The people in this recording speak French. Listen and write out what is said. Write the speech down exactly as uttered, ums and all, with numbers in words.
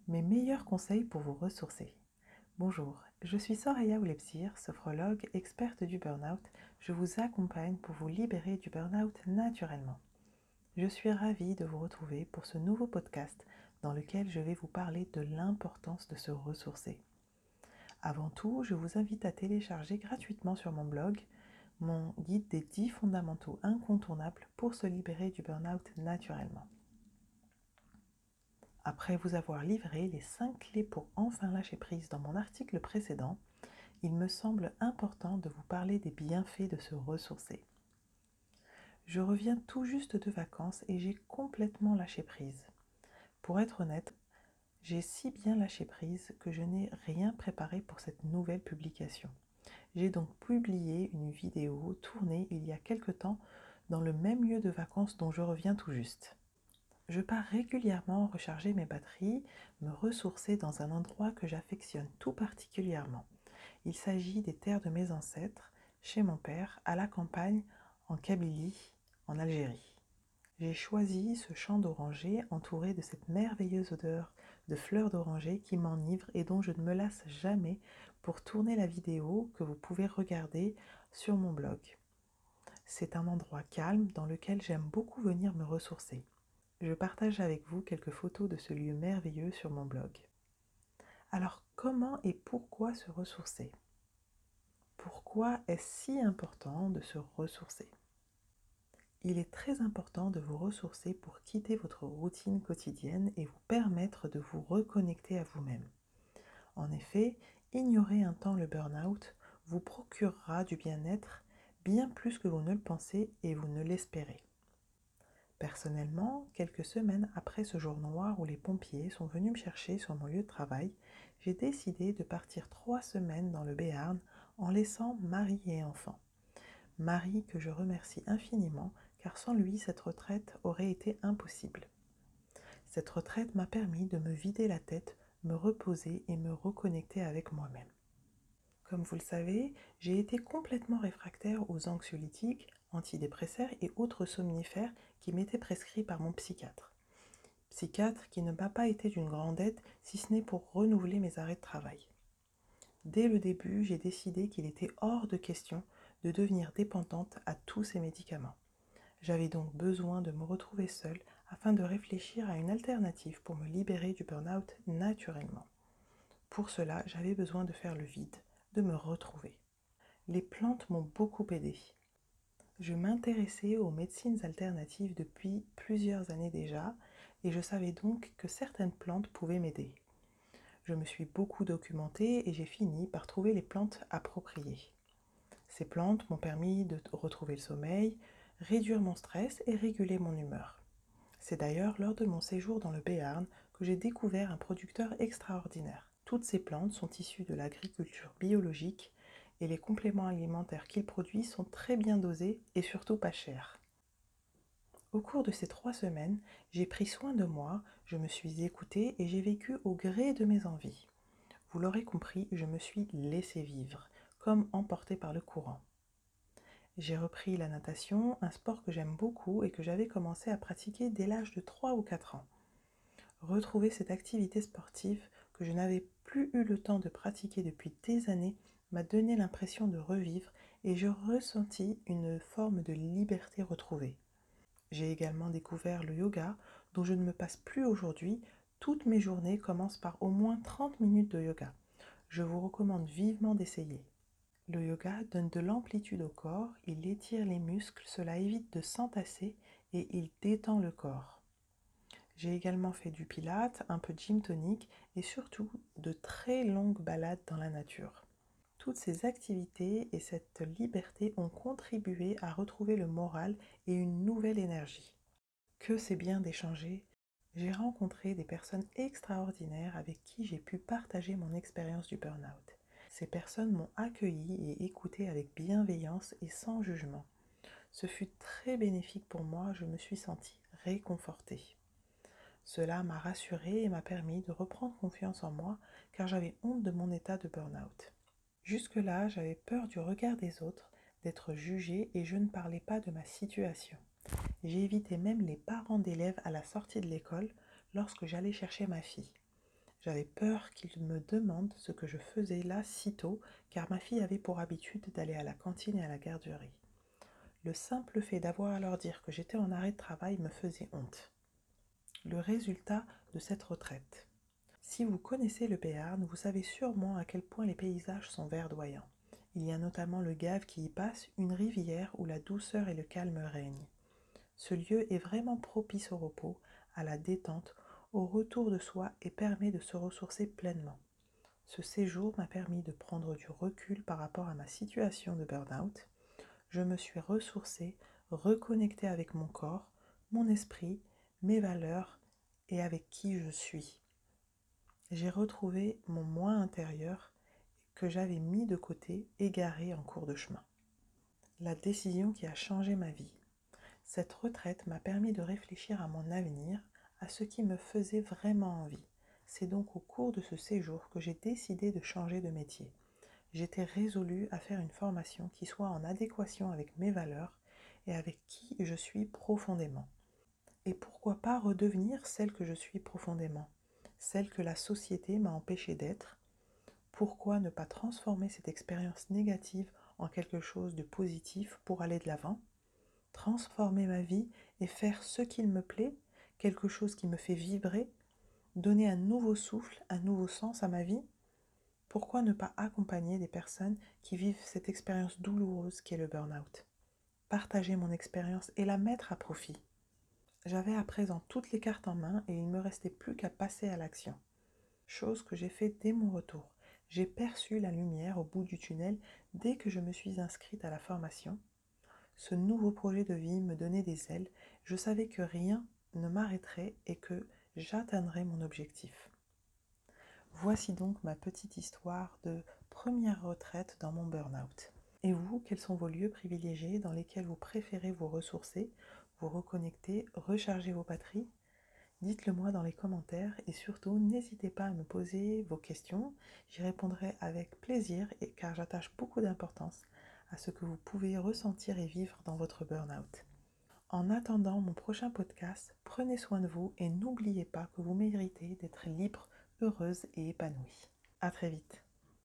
Mes meilleurs conseils pour vous ressourcer. Bonjour, je suis Soraya Oulepsir, sophrologue, experte du burn-out. Je vous accompagne pour vous libérer du burn-out naturellement. Je suis ravie de vous retrouver pour ce nouveau podcast dans lequel je vais vous parler de l'importance de se ressourcer. Avant tout, je vous invite à télécharger gratuitement sur mon blog mon guide des dix fondamentaux incontournables pour se libérer du burn-out naturellement. Après vous avoir livré les cinq clés pour enfin lâcher prise dans mon article précédent, il me semble important de vous parler des bienfaits de se ressourcer. Je reviens tout juste de vacances et j'ai complètement lâché prise. Pour être honnête, j'ai si bien lâché prise que je n'ai rien préparé pour cette nouvelle publication. J'ai donc publié une vidéo tournée il y a quelque temps dans le même lieu de vacances dont je reviens tout juste. Je pars régulièrement recharger mes batteries, me ressourcer dans un endroit que j'affectionne tout particulièrement. Il s'agit des terres de mes ancêtres, chez mon père, à la campagne, en Kabylie, en Algérie. J'ai choisi ce champ d'orangers entouré de cette merveilleuse odeur de fleurs d'oranger qui m'enivre et dont je ne me lasse jamais pour tourner la vidéo que vous pouvez regarder sur mon blog. C'est un endroit calme dans lequel j'aime beaucoup venir me ressourcer. Je partage avec vous quelques photos de ce lieu merveilleux sur mon blog. Alors, comment et pourquoi se ressourcer ? Pourquoi est-ce si important de se ressourcer ? Il est très important de vous ressourcer pour quitter votre routine quotidienne et vous permettre de vous reconnecter à vous-même. En effet, ignorer un temps le burn-out vous procurera du bien-être bien plus que vous ne le pensez et vous ne l'espérez. Personnellement, quelques semaines après ce jour noir où les pompiers sont venus me chercher sur mon lieu de travail, j'ai décidé de partir trois semaines dans le Béarn en laissant mari et enfants. Mari que je remercie infiniment car sans lui cette retraite aurait été impossible. Cette retraite m'a permis de me vider la tête, me reposer et me reconnecter avec moi-même. Comme vous le savez, j'ai été complètement réfractaire aux anxiolytiques, antidépresseurs et autres somnifères qui m'étaient prescrits par mon psychiatre. Psychiatre qui ne m'a pas été d'une grande aide si ce n'est pour renouveler mes arrêts de travail. Dès le début, j'ai décidé qu'il était hors de question de devenir dépendante à tous ces médicaments. J'avais donc besoin de me retrouver seule afin de réfléchir à une alternative pour me libérer du burn-out naturellement. Pour cela, j'avais besoin de faire le vide, de me retrouver. Les plantes m'ont beaucoup aidée. Je m'intéressais aux médecines alternatives depuis plusieurs années déjà et je savais donc que certaines plantes pouvaient m'aider. Je me suis beaucoup documentée et j'ai fini par trouver les plantes appropriées. Ces plantes m'ont permis de retrouver le sommeil, réduire mon stress et réguler mon humeur. C'est d'ailleurs lors de mon séjour dans le Béarn que j'ai découvert un producteur extraordinaire. Toutes ces plantes sont issues de l'agriculture biologique et les compléments alimentaires qu'il produit sont très bien dosés et surtout pas chers. Au cours de ces trois semaines, j'ai pris soin de moi, je me suis écoutée et j'ai vécu au gré de mes envies. Vous l'aurez compris, je me suis laissée vivre, comme emportée par le courant. J'ai repris la natation, un sport que j'aime beaucoup et que j'avais commencé à pratiquer dès l'âge de trois ou quatre ans. Retrouver cette activité sportive que je n'avais plus eu le temps de pratiquer depuis des années m'a donné l'impression de revivre et je ressentis une forme de liberté retrouvée. J'ai également découvert le yoga dont je ne me passe plus aujourd'hui. Toutes mes journées commencent par au moins trente minutes de yoga. Je vous recommande vivement d'essayer. Le yoga donne de l'amplitude au corps, il étire les muscles, cela évite de s'entasser et il détend le corps. J'ai également fait du pilates, un peu de gym tonique et surtout de très longues balades dans la nature. Toutes ces activités et cette liberté ont contribué à retrouver le moral et une nouvelle énergie. Que c'est bien d'échanger. J'ai rencontré des personnes extraordinaires avec qui j'ai pu partager mon expérience du burn-out. Ces personnes m'ont accueilli et écouté avec bienveillance et sans jugement. Ce fut très bénéfique pour moi, je me suis sentie réconfortée. Cela m'a rassurée et m'a permis de reprendre confiance en moi car j'avais honte de mon état de burn-out. Jusque-là, j'avais peur du regard des autres, d'être jugée et je ne parlais pas de ma situation. J'ai évité même les parents d'élèves à la sortie de l'école lorsque j'allais chercher ma fille. J'avais peur qu'ils me demandent ce que je faisais là si tôt, car ma fille avait pour habitude d'aller à la cantine et à la garderie. Le simple fait d'avoir à leur dire que j'étais en arrêt de travail me faisait honte. Le résultat de cette retraite. Si vous connaissez le Béarn, vous savez sûrement à quel point les paysages sont verdoyants. Il y a notamment le Gave qui y passe, une rivière où la douceur et le calme règnent. Ce lieu est vraiment propice au repos, à la détente, au retour de soi et permet de se ressourcer pleinement. Ce séjour m'a permis de prendre du recul par rapport à ma situation de burn-out. Je me suis ressourcée, reconnectée avec mon corps, mon esprit, mes valeurs et avec qui je suis. J'ai retrouvé mon moi intérieur que j'avais mis de côté, égaré en cours de chemin. La décision qui a changé ma vie. Cette retraite m'a permis de réfléchir à mon avenir, à ce qui me faisait vraiment envie. C'est donc au cours de ce séjour que j'ai décidé de changer de métier. J'étais résolue à faire une formation qui soit en adéquation avec mes valeurs et avec qui je suis profondément. Et pourquoi pas redevenir celle que je suis profondément, celle que la société m'a empêché d'être. Pourquoi ne pas transformer cette expérience négative en quelque chose de positif pour aller de l'avant, transformer ma vie et faire ce qu'il me plaît, quelque chose qui me fait vibrer, donner un nouveau souffle, un nouveau sens à ma vie. Pourquoi ne pas accompagner des personnes qui vivent cette expérience douloureuse qu'est le burn-out? Partager mon expérience et la mettre à profit. J'avais à présent toutes les cartes en main et il ne me restait plus qu'à passer à l'action. Chose que j'ai fait dès mon retour. J'ai perçu la lumière au bout du tunnel dès que je me suis inscrite à la formation. Ce nouveau projet de vie me donnait des ailes. Je savais que rien ne m'arrêterait et que j'atteindrais mon objectif. Voici donc ma petite histoire de première retraite dans mon burn-out. Et vous, quels sont vos lieux privilégiés dans lesquels vous préférez vous ressourcer, vous reconnecter, recharger vos batteries? Dites-le moi dans les commentaires et surtout n'hésitez pas à me poser vos questions. J'y répondrai avec plaisir et car j'attache beaucoup d'importance à ce que vous pouvez ressentir et vivre dans votre burn-out. En attendant mon prochain podcast, prenez soin de vous et n'oubliez pas que vous méritez d'être libre, heureuse et épanouie. À très vite.